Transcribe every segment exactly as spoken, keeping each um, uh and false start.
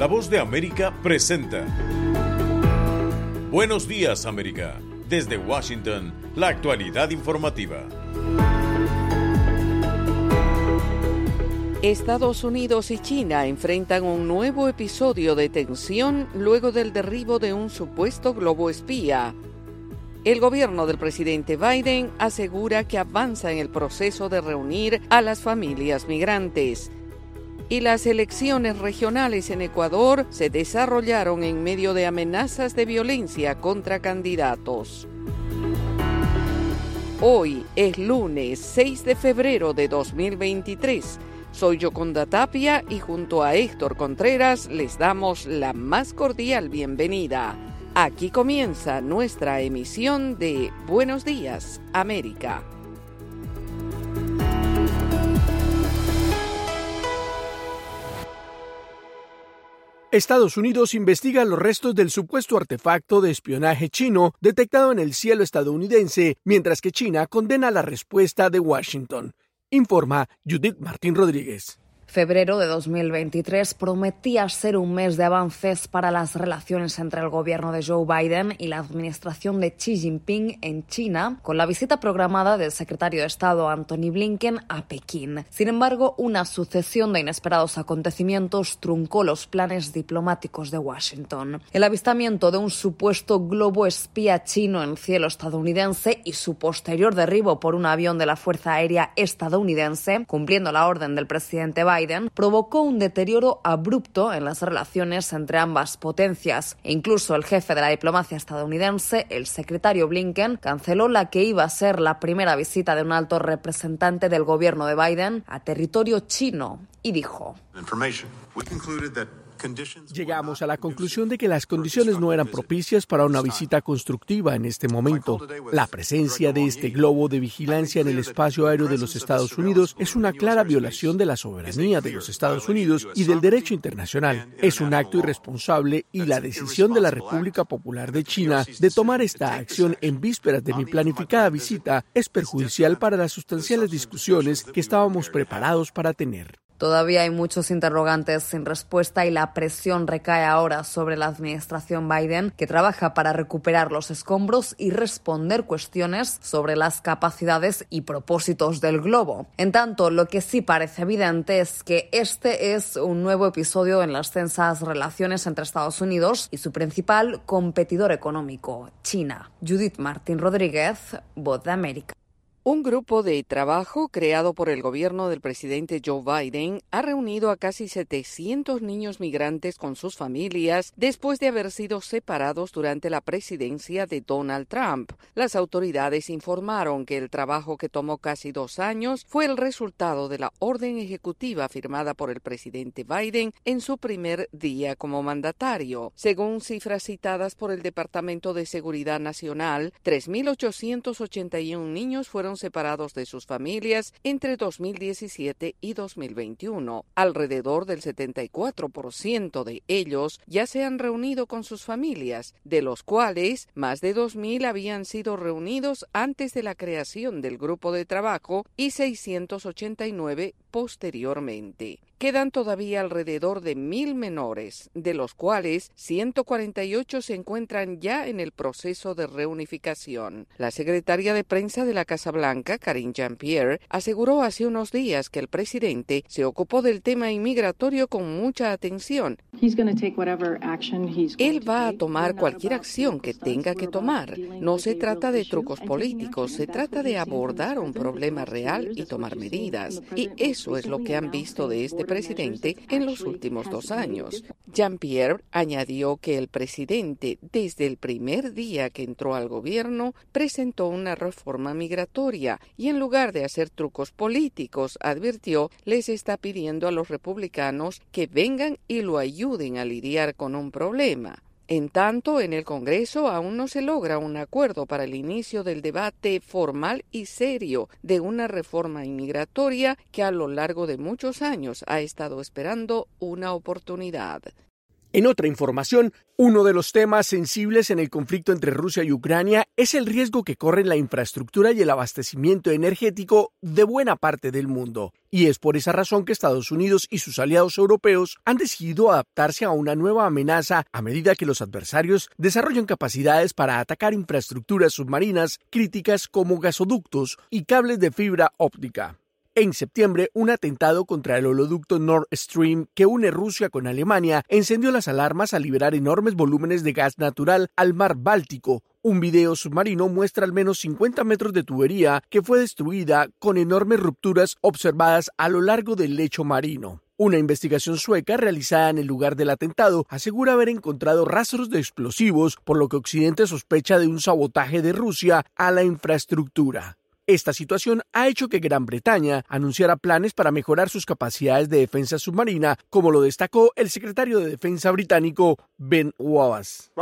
La Voz de América presenta Buenos Días, América. Desde Washington, la actualidad informativa. Estados Unidos y China enfrentan un nuevo episodio de tensión luego del derribo de un supuesto globo espía. El gobierno del presidente Biden asegura que avanza en el proceso de reunir a las familias migrantes. Y las elecciones regionales en Ecuador se desarrollaron en medio de amenazas de violencia contra candidatos. Hoy es lunes seis de febrero de dos mil veintitrés. Soy Yoconda Tapia y junto a Héctor Contreras les damos la más cordial bienvenida. Aquí comienza nuestra emisión de Buenos Días, América. Estados Unidos investiga los restos del supuesto artefacto de espionaje chino detectado en el cielo estadounidense, mientras que China condena la respuesta de Washington. Informa Judith Martín Rodríguez. Febrero de dos mil veintitrés prometía ser un mes de avances para las relaciones entre el gobierno de Joe Biden y la administración de Xi Jinping en China, con la visita programada del secretario de Estado Antony Blinken a Pekín. Sin embargo, una sucesión de inesperados acontecimientos truncó los planes diplomáticos de Washington. El avistamiento de un supuesto globo espía chino en cielo estadounidense y su posterior derribo por un avión de la Fuerza Aérea estadounidense, cumpliendo la orden del presidente Biden, Biden provocó un deterioro abrupto en las relaciones entre ambas potencias. E incluso el jefe de la diplomacia estadounidense, el secretario Blinken, canceló la que iba a ser la primera visita de un alto representante del gobierno de Biden a territorio chino y dijo: Llegamos a la conclusión de que las condiciones no eran propicias para una visita constructiva en este momento. La presencia de este globo de vigilancia en el espacio aéreo de los Estados Unidos es una clara violación de la soberanía de los Estados Unidos y del derecho internacional. Es un acto irresponsable y la decisión de la República Popular de China de tomar esta acción en vísperas de mi planificada visita es perjudicial para las sustanciales discusiones que estábamos preparados para tener. Todavía hay muchos interrogantes sin respuesta y la presión recae ahora sobre la administración Biden, que trabaja para recuperar los escombros y responder cuestiones sobre las capacidades y propósitos del globo. En tanto, lo que sí parece evidente es que este es un nuevo episodio en las tensas relaciones entre Estados Unidos y su principal competidor económico, China. Judith Martín Rodríguez, Voz de América. Un grupo de trabajo creado por el gobierno del presidente Joe Biden ha reunido a casi setecientos niños migrantes con sus familias después de haber sido separados durante la presidencia de Donald Trump. Las autoridades informaron que el trabajo, que tomó casi dos años, fue el resultado de la orden ejecutiva firmada por el presidente Biden en su primer día como mandatario. Según cifras citadas por el Departamento de Seguridad Nacional, tres mil ochocientos ochenta y uno niños fueron separados de sus familias entre dos mil diecisiete y dos mil veintiuno. Alrededor del setenta y cuatro por ciento de ellos ya se han reunido con sus familias, de los cuales más de dos mil habían sido reunidos antes de la creación del grupo de trabajo y seiscientos ochenta y nueve posteriormente. Quedan todavía alrededor de mil menores, de los cuales ciento cuarenta y ocho se encuentran ya en el proceso de reunificación. La secretaria de prensa de la Casa Blanca, Karine Jean-Pierre, aseguró hace unos días que el presidente se ocupó del tema inmigratorio con mucha atención. Él va a tomar cualquier acción que tenga que tomar. No se trata de trucos políticos, se trata de abordar un problema real y tomar medidas. Y eso es lo que han visto de este presidente en los últimos dos años. Jean-Pierre añadió que el presidente, desde el primer día que entró al gobierno, presentó una reforma migratoria y en lugar de hacer trucos políticos, advirtió, les está pidiendo a los republicanos que vengan y lo ayuden a lidiar con un problema. En tanto, en el Congreso aún no se logra un acuerdo para el inicio del debate formal y serio de una reforma inmigratoria que a lo largo de muchos años ha estado esperando una oportunidad. En otra información, uno de los temas sensibles en el conflicto entre Rusia y Ucrania es el riesgo que corre la infraestructura y el abastecimiento energético de buena parte del mundo. Y es por esa razón que Estados Unidos y sus aliados europeos han decidido adaptarse a una nueva amenaza a medida que los adversarios desarrollan capacidades para atacar infraestructuras submarinas críticas como gasoductos y cables de fibra óptica. En septiembre, un atentado contra el oleoducto Nord Stream que une Rusia con Alemania encendió las alarmas al liberar enormes volúmenes de gas natural al mar Báltico. Un video submarino muestra al menos cincuenta metros de tubería que fue destruida con enormes rupturas observadas a lo largo del lecho marino. Una investigación sueca realizada en el lugar del atentado asegura haber encontrado rastros de explosivos, por lo que Occidente sospecha de un sabotaje de Rusia a la infraestructura. Esta situación ha hecho que Gran Bretaña anunciara planes para mejorar sus capacidades de defensa submarina, como lo destacó el secretario de Defensa británico Ben Wallace.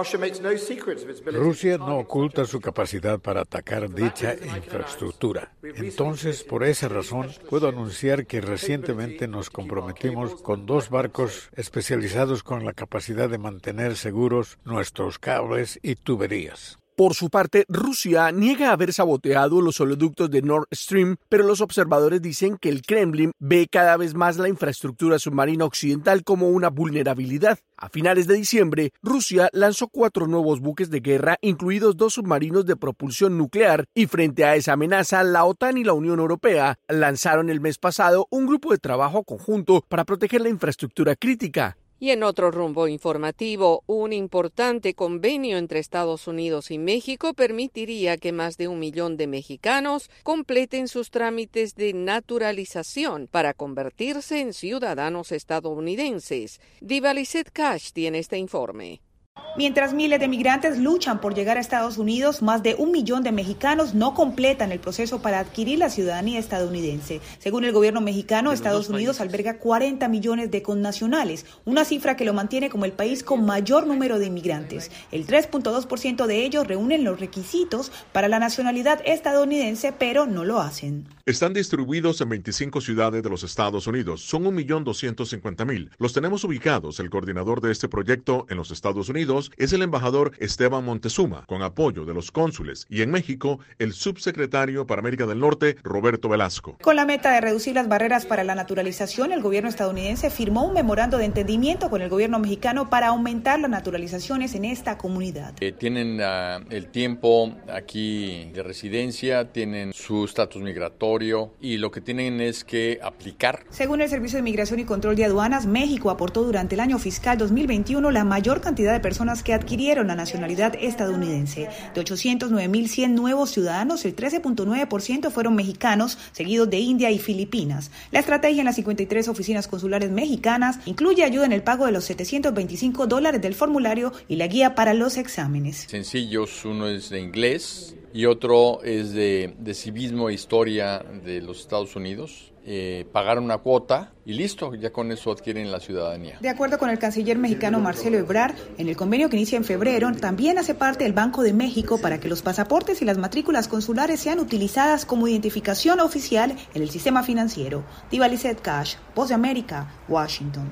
Rusia no oculta su capacidad para atacar dicha infraestructura. Entonces, por esa razón, puedo anunciar que recientemente nos comprometimos con dos barcos especializados con la capacidad de mantener seguros nuestros cables y tuberías. Por su parte, Rusia niega haber saboteado los oleoductos de Nord Stream, pero los observadores dicen que el Kremlin ve cada vez más la infraestructura submarina occidental como una vulnerabilidad. A finales de diciembre, Rusia lanzó cuatro nuevos buques de guerra, incluidos dos submarinos de propulsión nuclear, y frente a esa amenaza, la OTAN y la Unión Europea lanzaron el mes pasado un grupo de trabajo conjunto para proteger la infraestructura crítica. Y en otro rumbo informativo, un importante convenio entre Estados Unidos y México permitiría que más de un millón de mexicanos completen sus trámites de naturalización para convertirse en ciudadanos estadounidenses. Diva Lizette Cash tiene este informe. Mientras miles de migrantes luchan por llegar a Estados Unidos, más de un millón de mexicanos no completan el proceso para adquirir la ciudadanía estadounidense. Según el gobierno mexicano, Estados Unidos alberga cuarenta millones de connacionales, una cifra que lo mantiene como el país con mayor número de inmigrantes. El tres punto dos por ciento de ellos reúnen los requisitos para la nacionalidad estadounidense, pero no lo hacen. Están distribuidos en veinticinco ciudades de los Estados Unidos. Son un millón doscientos cincuenta mil. Los tenemos ubicados. El coordinador de este proyecto en los Estados Unidos es el embajador Esteban Montezuma, con apoyo de los cónsules, y en México, el subsecretario para América del Norte, Roberto Velasco. Con la meta de reducir las barreras para la naturalización, el gobierno estadounidense firmó un memorando de entendimiento con el gobierno mexicano para aumentar las naturalizaciones en esta comunidad. Eh, tienen uh, el tiempo aquí de residencia, tienen su estatus migratorio y lo que tienen es que aplicar. Según el Servicio de Migración y Control de Aduanas, México aportó durante el año fiscal dos mil veintiuno la mayor cantidad de personas que adquirieron la nacionalidad estadounidense. De ochocientos nueve mil cien nuevos ciudadanos, el trece punto nueve por ciento fueron mexicanos, seguidos de India y Filipinas. La estrategia en las cincuenta y tres oficinas consulares mexicanas incluye ayuda en el pago de los setecientos veinticinco dólares del formulario y la guía para los exámenes. Sencillos, uno es de inglés y otro es de, de civismo e historia de los Estados Unidos. Eh, pagar una cuota y listo, ya con eso adquieren la ciudadanía. De acuerdo con el canciller mexicano Marcelo Ebrard, en el convenio que inicia en febrero, también hace parte el Banco de México para que los pasaportes y las matrículas consulares sean utilizadas como identificación oficial en el sistema financiero. Diva Lizette Cash, Voz de América, Washington.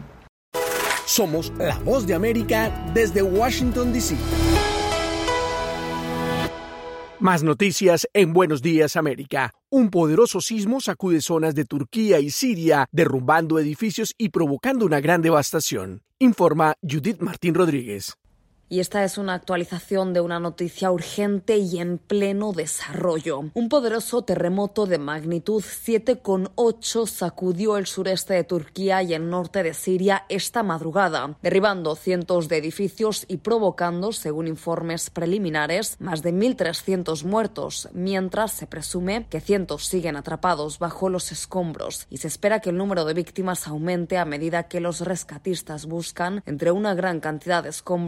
Somos la Voz de América desde Washington, D C Más noticias en Buenos Días América. Un poderoso sismo sacude zonas de Turquía y Siria, derrumbando edificios y provocando una gran devastación, informa Judith Martín Rodríguez. Y esta es una actualización de una noticia urgente y en pleno desarrollo. Un poderoso terremoto de magnitud siete coma ocho sacudió el sureste de Turquía y el norte de Siria esta madrugada, derribando cientos de edificios y provocando, según informes preliminares, más de mil trescientos muertos, mientras se presume que cientos siguen atrapados bajo los escombros y se espera que el número de víctimas aumente a medida que los rescatistas buscan entre una gran cantidad de escombros en ciudades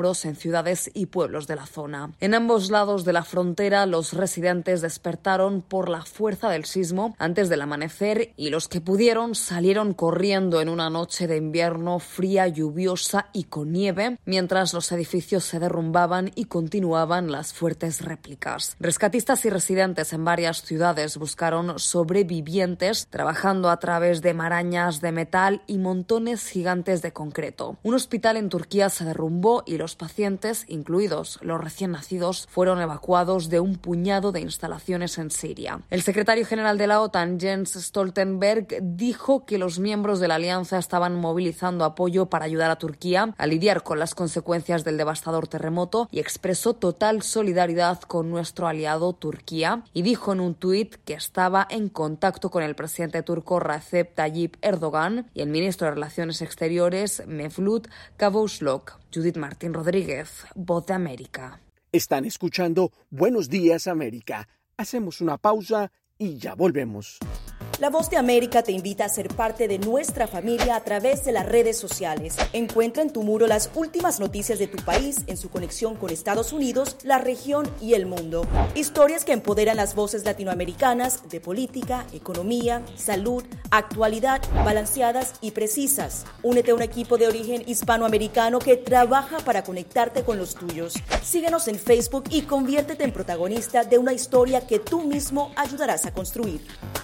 ciudades y pueblos de la zona. En ambos lados de la frontera, los residentes despertaron por la fuerza del sismo antes del amanecer y los que pudieron salieron corriendo en una noche de invierno fría, lluviosa y con nieve, mientras los edificios se derrumbaban y continuaban las fuertes réplicas. Rescatistas y residentes en varias ciudades buscaron sobrevivientes trabajando a través de marañas de metal y montones gigantes de concreto. Un hospital en Turquía se derrumbó y los pacientes, incluidos los recién nacidos, fueron evacuados de un puñado de instalaciones en Siria. El secretario general de la OTAN, Jens Stoltenberg, dijo que los miembros de la alianza estaban movilizando apoyo para ayudar a Turquía a lidiar con las consecuencias del devastador terremoto y expresó total solidaridad con nuestro aliado Turquía y dijo en un tuit que estaba en contacto con el presidente turco Recep Tayyip Erdogan y el ministro de Relaciones Exteriores Mevlut Cavusoglu. Judith Martín Rodríguez, Voz de América. Están escuchando Buenos Días América. Hacemos una pausa y ya volvemos. La Voz de América te invita a ser parte de nuestra familia a través de las redes sociales. Encuentra en tu muro las últimas noticias de tu país en su conexión con Estados Unidos, la región y el mundo. Historias que empoderan las voces latinoamericanas de política, economía, salud, actualidad, balanceadas y precisas. Únete a un equipo de origen hispanoamericano que trabaja para conectarte con los tuyos. Síguenos en Facebook y conviértete en protagonista de una historia que tú mismo ayudarás a construir.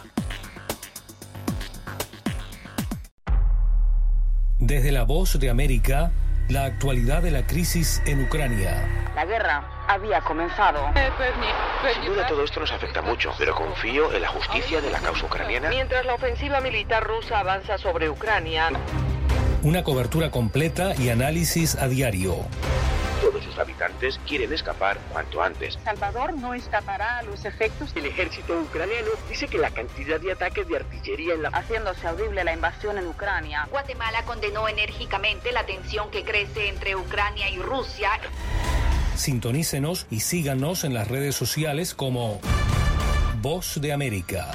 Desde la Voz de América, la actualidad de la crisis en Ucrania. La guerra había comenzado. Sin duda todo esto nos afecta mucho, pero confío en la justicia de la causa ucraniana. Mientras la ofensiva militar rusa avanza sobre Ucrania. Una cobertura completa y análisis a diario. Todos sus habitantes quieren escapar cuanto antes. Salvador no escapará a los efectos. El ejército ucraniano dice que la cantidad de ataques de artillería en la... haciéndose audible la invasión en Ucrania. Guatemala condenó enérgicamente la tensión que crece entre Ucrania y Rusia. Sintonícenos y síganos en las redes sociales como Voz de América.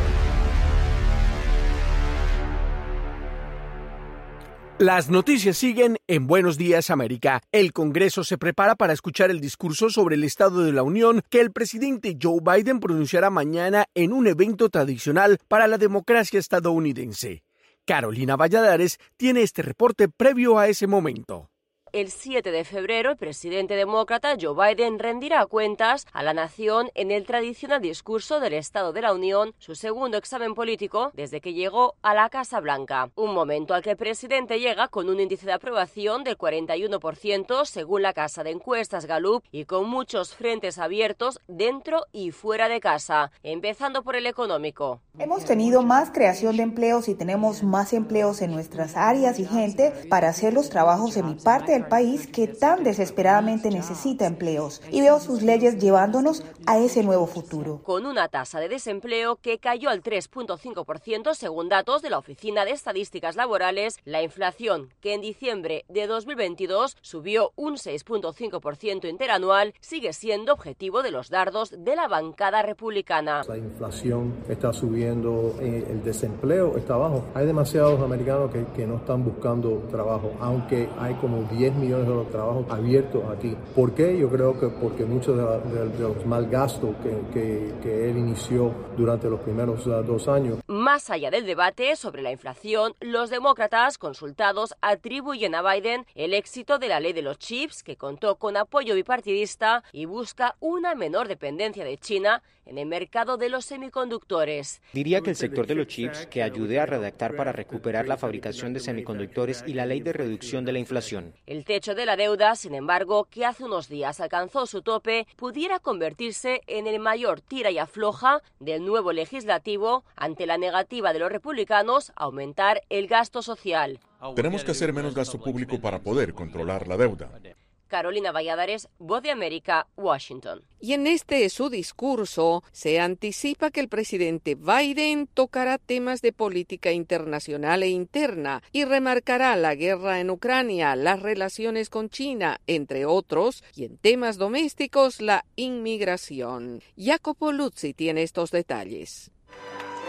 Las noticias siguen en Buenos Días América. El Congreso se prepara para escuchar el discurso sobre el Estado de la Unión que el presidente Joe Biden pronunciará mañana en un evento tradicional para la democracia estadounidense. Carolina Valladares tiene este reporte previo a ese momento. El siete de febrero, el presidente demócrata Joe Biden rendirá cuentas a la nación en el tradicional discurso del Estado de la Unión, su segundo examen político desde que llegó a la Casa Blanca. Un momento al que el presidente llega con un índice de aprobación del cuarenta y uno por ciento según la casa de encuestas Gallup y con muchos frentes abiertos dentro y fuera de casa, empezando por el económico. Hemos tenido más creación de empleos y tenemos más empleos en nuestras áreas y gente para hacer los trabajos en mi parte del país que tan desesperadamente necesita empleos, y veo sus leyes llevándonos a ese nuevo futuro. Con una tasa de desempleo que cayó al tres punto cinco por ciento según datos de la Oficina de Estadísticas Laborales, la inflación, que en diciembre de dos mil veintidós subió un seis punto cinco por ciento interanual, sigue siendo objetivo de los dardos de la bancada republicana. La inflación está subiendo, el desempleo está bajo. Hay demasiados americanos que, que no están buscando trabajo, aunque hay como diez millones de trabajos abiertos aquí. ¿Por qué? Yo creo que porque muchos de, la, de, de los mal gastos que, que, que él inició durante los primeros uh, dos años. Más allá del debate sobre la inflación, los demócratas consultados atribuyen a Biden el éxito de la ley de los chips, que contó con apoyo bipartidista y busca una menor dependencia de China en el mercado de los semiconductores. Diría que el sector de los chips, que ayude a redactar para recuperar la fabricación de semiconductores y la ley de reducción de la inflación. El techo de la deuda, sin embargo, que hace unos días alcanzó su tope, pudiera convertirse en el mayor tira y afloja del nuevo legislativo ante la negativa de los republicanos a aumentar el gasto social. Tenemos que hacer menos gasto público para poder controlar la deuda. Carolina Valladares, Voz de América, Washington. Y en este su discurso se anticipa que el presidente Biden tocará temas de política internacional e interna y remarcará la guerra en Ucrania, las relaciones con China, entre otros, y en temas domésticos la inmigración. Jacopo Luzzi tiene estos detalles.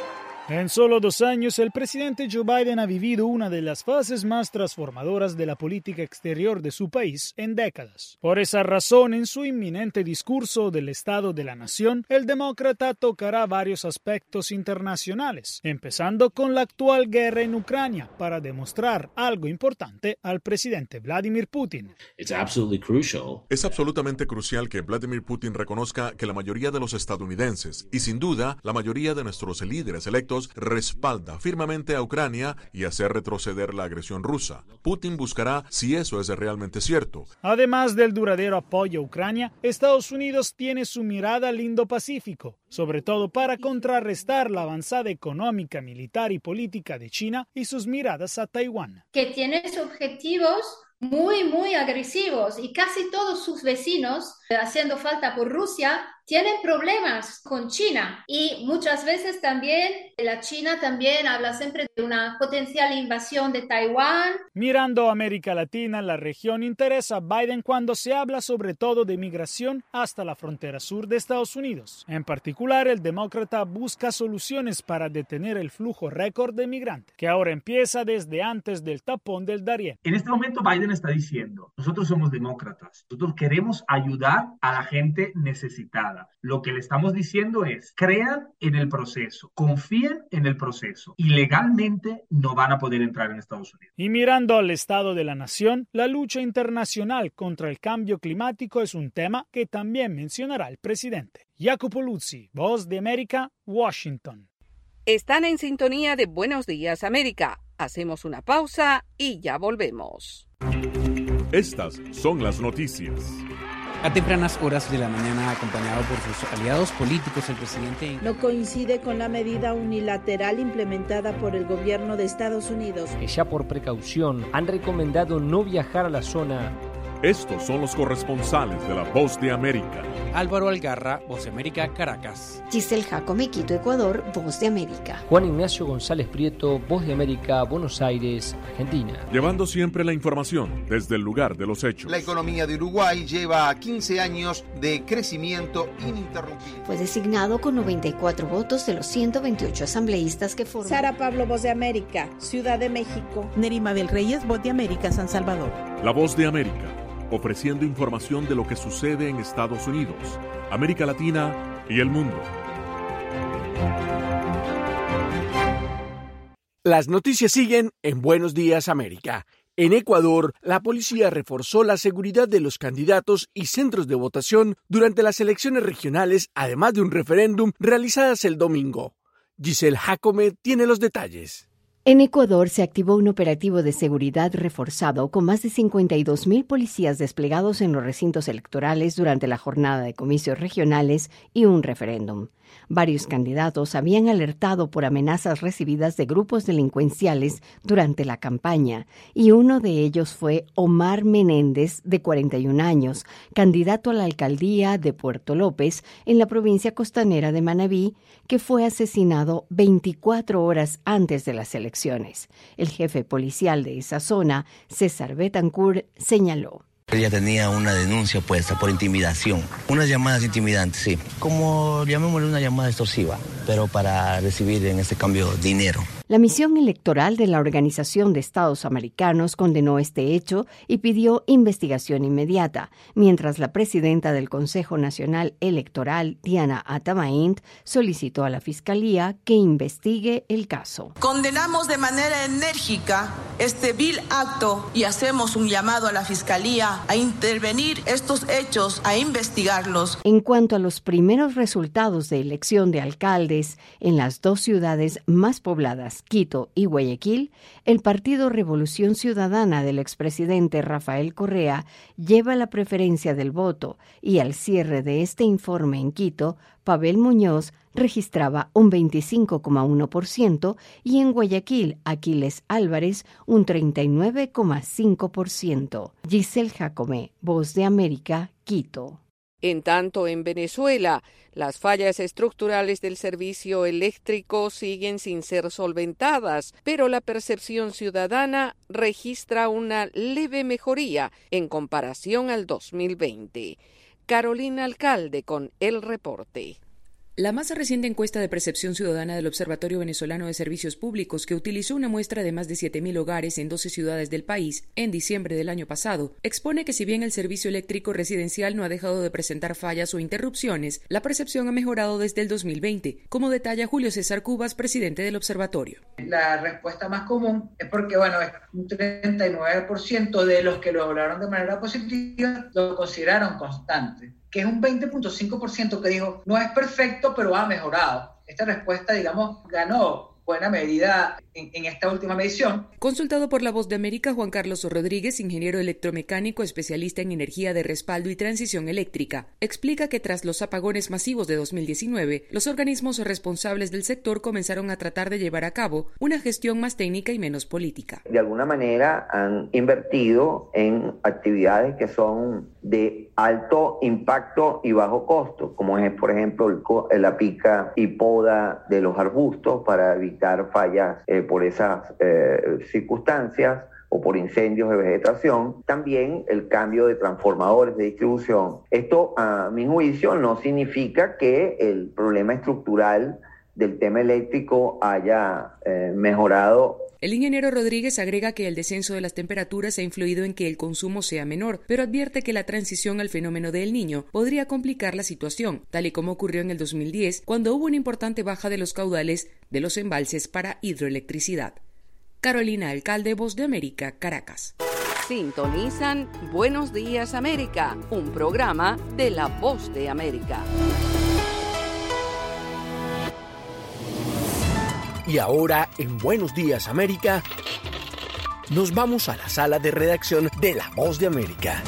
En solo dos años, el presidente Joe Biden ha vivido una de las fases más transformadoras de la política exterior de su país en décadas. Por esa razón, en su inminente discurso del Estado de la Nación, el demócrata tocará varios aspectos internacionales, empezando con la actual guerra en Ucrania, para demostrar algo importante al presidente Vladimir Putin. Es absolutamente crucial que Vladimir Putin reconozca que la mayoría de los estadounidenses, y sin duda la mayoría de nuestros líderes electos, respalda firmemente a Ucrania y hacer retroceder la agresión rusa. Putin buscará si eso es realmente cierto. Además del duradero apoyo a Ucrania, Estados Unidos tiene su mirada al Indo-Pacífico, sobre todo para contrarrestar la avanzada económica, militar y política de China y sus miradas a Taiwán. Que tiene objetivos muy, muy agresivos y casi todos sus vecinos, haciendo falta por Rusia, tienen problemas con China y muchas veces también la China también habla siempre de una potencial invasión de Taiwán. Mirando a América Latina, la región interesa a Biden cuando se habla sobre todo de migración hasta la frontera sur de Estados Unidos. En particular, el demócrata busca soluciones para detener el flujo récord de migrantes, que ahora empieza desde antes del tapón del Darién. En este momento Biden está diciendo, nosotros somos demócratas, nosotros queremos ayudar a la gente necesitada. Lo que le estamos diciendo es, crean en el proceso, confíen en el proceso y legalmente no van a poder entrar en Estados Unidos. Y mirando al Estado de la Nación, la lucha internacional contra el cambio climático es un tema que también mencionará el presidente. Jacopo Luzzi, Voz de América, Washington. Están en sintonía de Buenos Días América. Hacemos una pausa y ya volvemos. Estas son las noticias. A tempranas horas de la mañana, acompañado por sus aliados políticos, el presidente no coincide con la medida unilateral implementada por el gobierno de Estados Unidos. Que ya por precaución han recomendado no viajar a la zona. Estos son los corresponsales de La Voz de América. Álvaro Algarra, Voz de América, Caracas. Giselle Jacome, Quito, Ecuador, Voz de América. Juan Ignacio González Prieto, Voz de América, Buenos Aires, Argentina. Llevando siempre la información desde el lugar de los hechos. La economía de Uruguay lleva quince años de crecimiento ininterrumpido. Fue designado con noventa y cuatro votos de los ciento veintiocho asambleístas que forman. Sara Pablo, Voz de América, Ciudad de México. Nerima del Reyes, Voz de América, San Salvador. La Voz de América, ofreciendo información de lo que sucede en Estados Unidos, América Latina y el mundo. Las noticias siguen en Buenos Días América. En Ecuador, la policía reforzó la seguridad de los candidatos y centros de votación durante las elecciones regionales, además de un referéndum realizadas el domingo. Giselle Jacome tiene los detalles. En Ecuador se activó un operativo de seguridad reforzado con más de cincuenta y dos mil policías desplegados en los recintos electorales durante la jornada de comicios regionales y un referéndum. Varios candidatos habían alertado por amenazas recibidas de grupos delincuenciales durante la campaña, y uno de ellos fue Omar Menéndez, de cuarenta y un años, candidato a la alcaldía de Puerto López, en la provincia costanera de Manabí, que fue asesinado veinticuatro horas antes de las elecciones. El jefe policial de esa zona, César Betancourt, señaló. Ella tenía una denuncia puesta por intimidación, unas llamadas intimidantes, sí, como llamémosle una llamada extorsiva, pero para recibir en este cambio dinero. La misión electoral de la Organización de Estados Americanos condenó este hecho y pidió investigación inmediata, mientras la presidenta del Consejo Nacional Electoral, Diana Atamaint, solicitó a la Fiscalía que investigue el caso. Condenamos de manera enérgica este vil acto y hacemos un llamado a la Fiscalía a intervenir estos hechos, a investigarlos. En cuanto a los primeros resultados de elección de alcaldes en las dos ciudades más pobladas, Quito y Guayaquil, el Partido Revolución Ciudadana del expresidente Rafael Correa lleva la preferencia del voto, y al cierre de este informe en Quito, Pavel Muñoz registraba un veinticinco coma uno por ciento y en Guayaquil, Aquiles Álvarez, un treinta y nueve coma cinco por ciento. Giselle Jacome, Voz de América, Quito. En tanto, en Venezuela, las fallas estructurales del servicio eléctrico siguen sin ser solventadas, pero la percepción ciudadana registra una leve mejoría en comparación al dos mil veinte. Carolina Alcalde con el reporte. La más reciente encuesta de percepción ciudadana del Observatorio Venezolano de Servicios Públicos, que utilizó una muestra de más de siete mil hogares en doce ciudades del país en diciembre del año pasado, expone que si bien el servicio eléctrico residencial no ha dejado de presentar fallas o interrupciones, la percepción ha mejorado desde el dos mil veinte, como detalla Julio César Cubas, presidente del observatorio. La respuesta más común es porque, bueno, un treinta y nueve por ciento de los que lo hablaron de manera positiva lo consideraron constante, que es un veinte punto cinco por ciento que dijo, no es perfecto, pero ha mejorado. Esta respuesta, digamos, ganó buena medida en, en esta última medición. Consultado por La Voz de América, Juan Carlos Rodríguez, ingeniero electromecánico, especialista en energía de respaldo y transición eléctrica, explica que tras los apagones masivos de dos mil diecinueve, los organismos responsables del sector comenzaron a tratar de llevar a cabo una gestión más técnica y menos política. De alguna manera han invertido en actividades que son de alto impacto y bajo costo, como es, por ejemplo, el, la pica y poda de los arbustos para evitar fallas eh, por esas eh, circunstancias o por incendios de vegetación. También el cambio de transformadores de distribución. Esto, a mi juicio, no significa que el problema estructural del tema eléctrico haya eh, mejorado. El ingeniero Rodríguez agrega que el descenso de las temperaturas ha influido en que el consumo sea menor, pero advierte que la transición al fenómeno de El Niño podría complicar la situación, tal y como ocurrió en el dos mil diez, cuando hubo una importante baja de los caudales de los embalses para hidroelectricidad. Carolina Alcalde, Voz de América, Caracas. Sintonizan Buenos Días América, un programa de La Voz de América. Y ahora, en Buenos Días América, nos vamos a la sala de redacción de La Voz de América.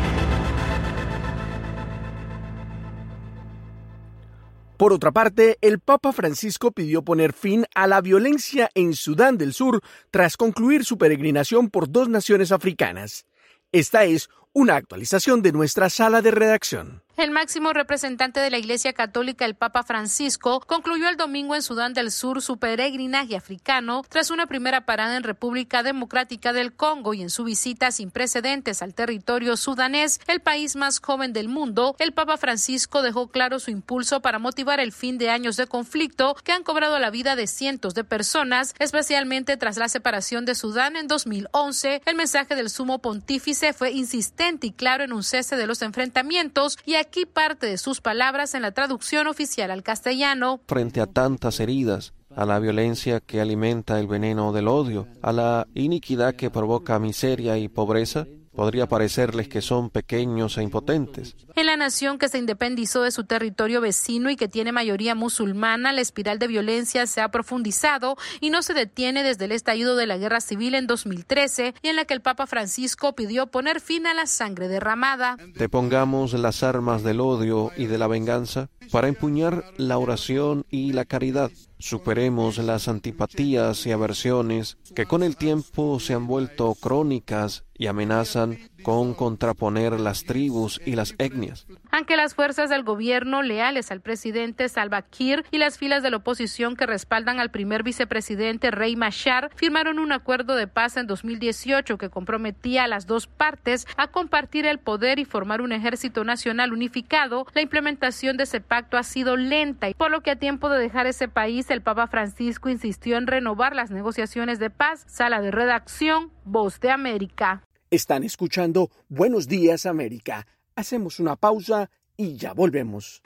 Por otra parte, el Papa Francisco pidió poner fin a la violencia en Sudán del Sur tras concluir su peregrinación por dos naciones africanas. Esta es una actualización de nuestra sala de redacción. El máximo representante de la Iglesia Católica, el Papa Francisco, concluyó el domingo en Sudán del Sur su peregrinaje africano tras una primera parada en República Democrática del Congo y en su visita sin precedentes al territorio sudanés, el país más joven del mundo. El Papa Francisco dejó claro su impulso para motivar el fin de años de conflicto que han cobrado la vida de cientos de personas, especialmente tras la separación de Sudán en dos mil once. El mensaje del sumo pontífice fue insistente y claro en un cese de los enfrentamientos, y aquí parte de sus palabras en la traducción oficial al castellano. Frente a tantas heridas, a la violencia que alimenta el veneno del odio, a la iniquidad que provoca miseria y pobreza, podría parecerles que son pequeños e impotentes. En la nación que se independizó de su territorio vecino y que tiene mayoría musulmana, la espiral de violencia se ha profundizado y no se detiene desde el estallido de la guerra civil en dos mil trece, y en la que el Papa Francisco pidió poner fin a la sangre derramada. Depongamos las armas del odio y de la venganza para empuñar la oración y la caridad. Superemos las antipatías y aversiones que con el tiempo se han vuelto crónicas y amenazan con contraponer las tribus y las etnias. Aunque las fuerzas del gobierno leales al presidente Salva Kiir y las filas de la oposición que respaldan al primer vicepresidente Riek Machar firmaron un acuerdo de paz en dos mil dieciocho que comprometía a las dos partes a compartir el poder y formar un ejército nacional unificado, la implementación de ese pacto ha sido lenta, y por lo que a tiempo de dejar ese país, el Papa Francisco insistió en renovar las negociaciones de paz. Sala de redacción, Voz de América. Están escuchando Buenos Días América. Hacemos una pausa y ya volvemos.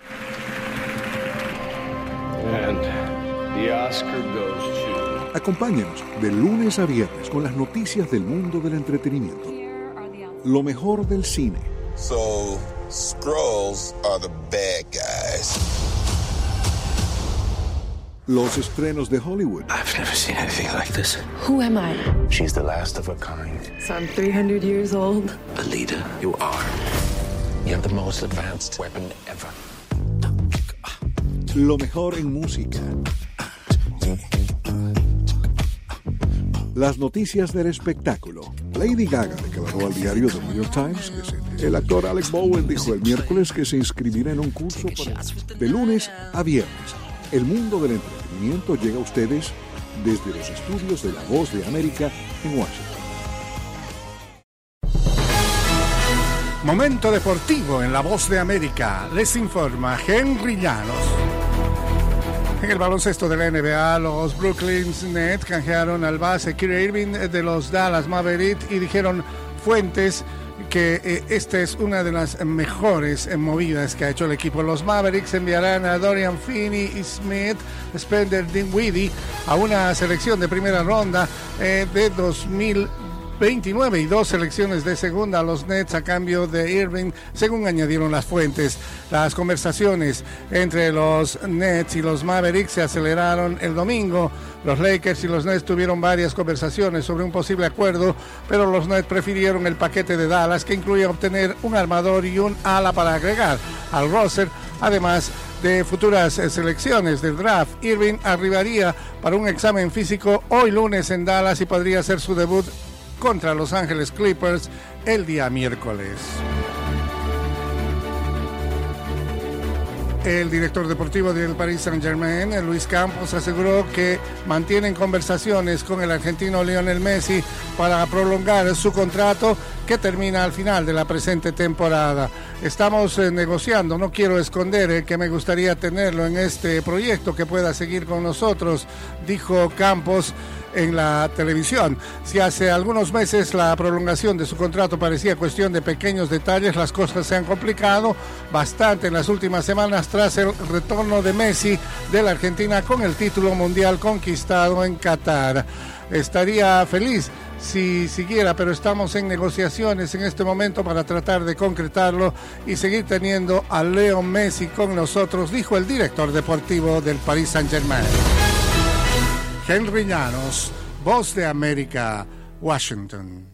And the Oscar goes to... Acompáñenos de lunes a viernes con las noticias del mundo del entretenimiento. Lo mejor del cine. So, Skrulls are the bad guys. Los estrenos de Hollywood. I've never seen anything like this. Who am I? She's the last of her kind. So I'm three hundred years old. Alita, you are. You have the most advanced weapon ever. Lo mejor en música. Las noticias del espectáculo. Lady Gaga declaró al diario The New York Times que se... El actor Alec Bowen dijo el miércoles que se inscribirá en un curso para... de lunes a viernes. El mundo del entretenimiento llega a ustedes desde los estudios de La Voz de América en Washington. Momento deportivo en La Voz de América. Les informa Henry Llanos. En el baloncesto de la N B A, los Brooklyn Nets canjearon al base Kyrie Irving de los Dallas Mavericks y dijeron fuentes que eh, esta es una de las mejores eh, movidas que ha hecho el equipo. Los Mavericks enviarán a Dorian Finney-Smith, Spencer Dinwiddie a una selección de primera ronda eh, de dos mil veintinueve y dos selecciones de segunda a los Nets a cambio de Irving, según añadieron las fuentes. Las conversaciones entre los Nets y los Mavericks se aceleraron el domingo. Los Lakers y los Nets tuvieron varias conversaciones sobre un posible acuerdo, pero los Nets prefirieron el paquete de Dallas, que incluía obtener un armador y un ala para agregar al roster, además de futuras selecciones del draft. Irving arribaría para un examen físico hoy lunes en Dallas y podría hacer su debut contra Los Ángeles Clippers el día miércoles. El director deportivo del Paris Saint-Germain, Luis Campos, aseguró que mantienen conversaciones con el argentino Lionel Messi para prolongar su contrato que termina al final de la presente temporada. Estamos eh, negociando, no quiero esconder eh, que me gustaría tenerlo en este proyecto, que pueda seguir con nosotros, dijo Campos en la televisión. Si hace algunos meses la prolongación de su contrato parecía cuestión de pequeños detalles, las cosas se han complicado bastante en las últimas semanas tras el retorno de Messi de la Argentina con el título mundial conquistado en Qatar. Estaría feliz si siguiera, pero estamos en negociaciones en este momento para tratar de concretarlo y seguir teniendo a Leo Messi con nosotros, dijo el director deportivo del Paris Saint-Germain. Henry Llanos, Voz de América, Washington.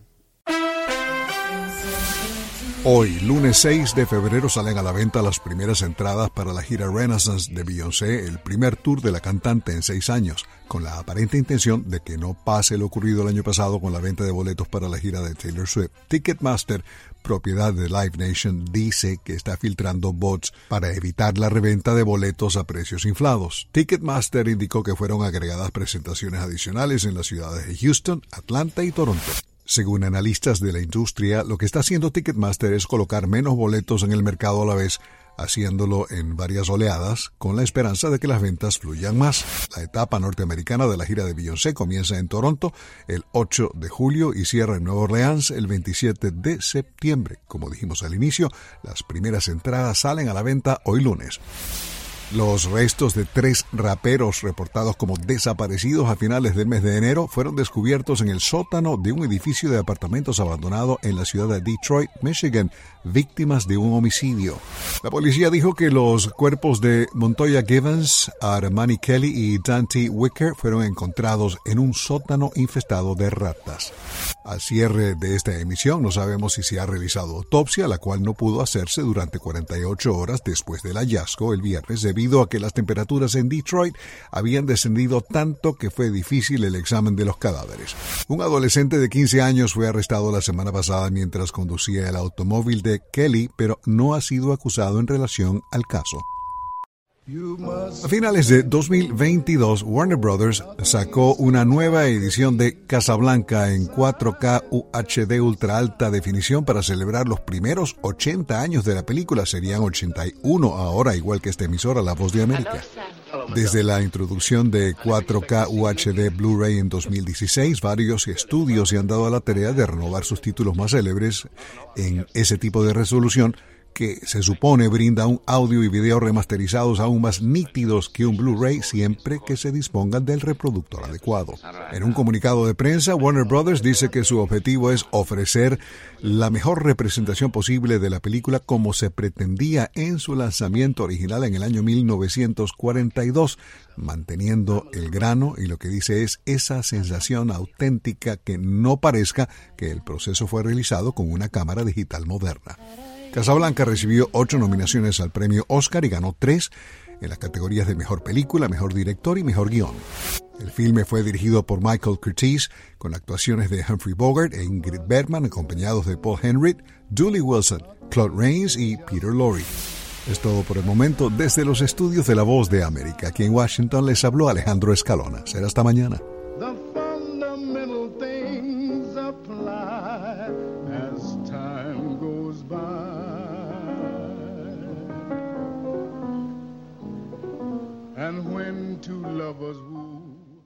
Hoy, lunes seis de febrero, salen a la venta las primeras entradas para la gira Renaissance de Beyoncé, el primer tour de la cantante en seis años, con la aparente intención de que no pase lo ocurrido el año pasado con la venta de boletos para la gira de Taylor Swift. Ticketmaster, propiedad de Live Nation, dice que está filtrando bots para evitar la reventa de boletos a precios inflados. Ticketmaster indicó que fueron agregadas presentaciones adicionales en las ciudades de Houston, Atlanta y Toronto. Según analistas de la industria, lo que está haciendo Ticketmaster es colocar menos boletos en el mercado a la vez, haciéndolo en varias oleadas, con la esperanza de que las ventas fluyan más. La etapa norteamericana de la gira de Beyoncé comienza en Toronto el ocho de julio y cierra en Nueva Orleans el veintisiete de septiembre. Como dijimos al inicio, las primeras entradas salen a la venta hoy lunes. Los restos de tres raperos reportados como desaparecidos a finales del mes de enero fueron descubiertos en el sótano de un edificio de apartamentos abandonado en la ciudad de Detroit, Michigan, víctimas de un homicidio. La policía dijo que los cuerpos de Montoya Givens, Armani Kelly y Dante Wicker fueron encontrados en un sótano infestado de ratas. Al cierre de esta emisión no sabemos si se ha realizado autopsia, la cual no pudo hacerse durante cuarenta y ocho horas después del hallazgo el viernes, debido a que las temperaturas en Detroit habían descendido tanto que fue difícil el examen de los cadáveres. Un adolescente de quince años fue arrestado la semana pasada mientras conducía el automóvil de Kelly, pero no ha sido acusado en relación al caso. A finales de dos mil veintidós, Warner Brothers sacó una nueva edición de Casablanca en cuatro K U H D ultra alta definición para celebrar los primeros ochenta años de la película. Serían ochenta y uno ahora, igual que esta emisora, La Voz de América. Desde la introducción de cuatro K U H D Blu-ray en dos mil dieciséis, varios estudios se han dado a la tarea de renovar sus títulos más célebres en ese tipo de resolución, que se supone brinda un audio y video remasterizados aún más nítidos que un Blu-ray siempre que se dispongan del reproductor adecuado. En un comunicado de prensa, Warner Brothers dice que su objetivo es ofrecer la mejor representación posible de la película como se pretendía en su lanzamiento original en el año mil novecientos cuarenta y dos, manteniendo el grano, y lo que dice es esa sensación auténtica que no parezca que el proceso fue realizado con una cámara digital moderna. Casablanca recibió ocho nominaciones al premio Oscar y ganó tres en las categorías de Mejor Película, Mejor Director y Mejor Guión. El filme fue dirigido por Michael Curtiz, con actuaciones de Humphrey Bogart e Ingrid Bergman, acompañados de Paul Henreid, Julie Wilson, Claude Rains y Peter Lorre. Es todo por el momento desde los estudios de La Voz de América. Aquí en Washington les habló Alejandro Escalona. Será hasta mañana. And when lovers woo.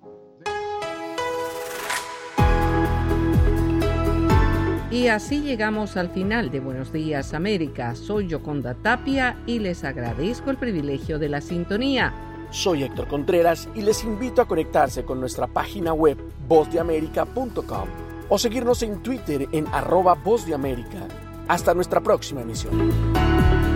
Y así llegamos al final de Buenos Días América. Soy Yoconda Tapia y les agradezco el privilegio de la sintonía. Soy Héctor Contreras y les invito a conectarse con nuestra página web voz de américa punto com o seguirnos en Twitter en arroba Voz de América. Hasta nuestra próxima emisión.